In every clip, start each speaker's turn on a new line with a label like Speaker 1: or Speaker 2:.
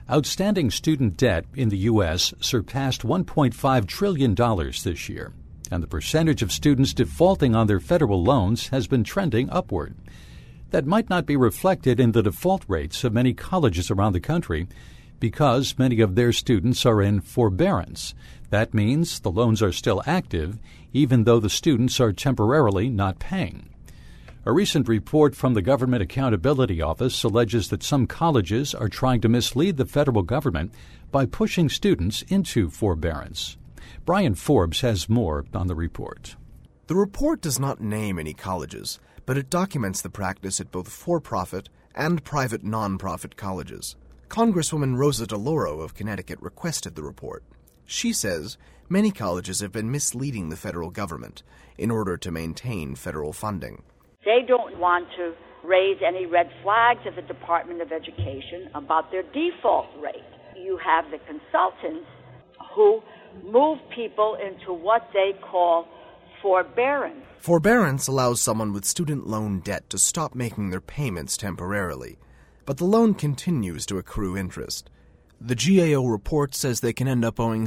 Speaker 1: Outstanding student debt in the U.S. surpassed $1.5 trillion this year, and the percentage of students defaulting on their federal loans has been trending upward. That might not be reflected in the default rates of many colleges around the country because many of their students are in forbearance. That means the loans are still active, even though the students are temporarily not paying. A recent report from the Government Accountability Office alleges that some colleges are trying to mislead the federal government by pushing students into forbearance. Brian Forbes has more on the report.
Speaker 2: The report does not name any colleges, but it documents the practice at both for-profit and private non-profit colleges. Congresswoman Rosa DeLauro of Connecticut requested the report. She says many colleges have been misleading the federal government in order to maintain federal funding.
Speaker 3: They don't want to raise any red flags at the Department of Education about their default rate. You have the consultants who move people into what they call forbearance.
Speaker 2: Forbearance allows someone with student loan debt to stop making their payments temporarily, but the loan continues to accrue interest. The GAO report says they can end up owing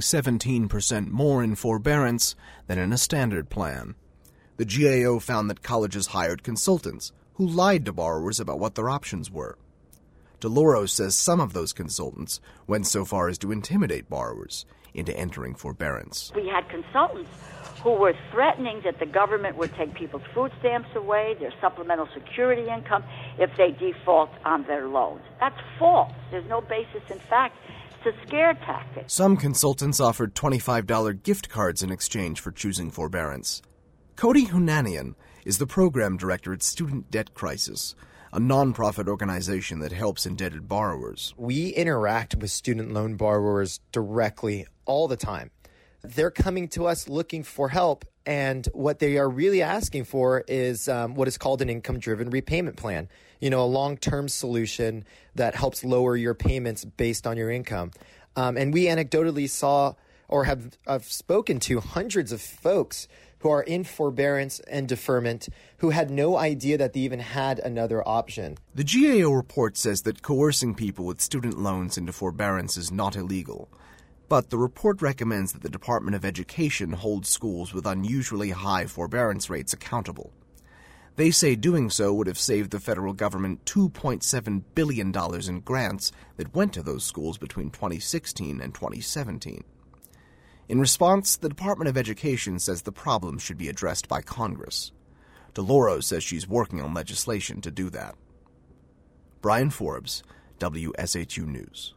Speaker 2: 17% more in forbearance than in a standard plan. The GAO found that colleges hired consultants who lied to borrowers about what their options were. DeLauro says some of those consultants went so far as to intimidate borrowers into entering forbearance.
Speaker 3: We had consultants who were threatening that the government would take people's food stamps away, their supplemental security income, if they default on their loans. That's false. There's no basis in fact. It's a scare tactic.
Speaker 2: Some consultants offered $25 gift cards in exchange for choosing forbearance. Cody Hunanian is the program director at Student Debt Crisis, a nonprofit organization that helps indebted borrowers.
Speaker 4: We interact with student loan borrowers directly all the time. They're coming to us looking for help, and what they are really asking for is what is called an income-driven repayment plan. A long-term solution that helps lower your payments based on your income. And we anecdotally saw or have spoken to hundreds of folks who are in forbearance and deferment who had no idea that they even had another option.
Speaker 2: The GAO report says that coercing people with student loans into forbearance is not illegal. But the report recommends that the Department of Education hold schools with unusually high forbearance rates accountable. They say doing so would have saved the federal government $2.7 billion in grants that went to those schools between 2016 and 2017. In response, the Department of Education says the problem should be addressed by Congress. DeLauro says she's working on legislation to do that. Brian Forbes, WSHU News.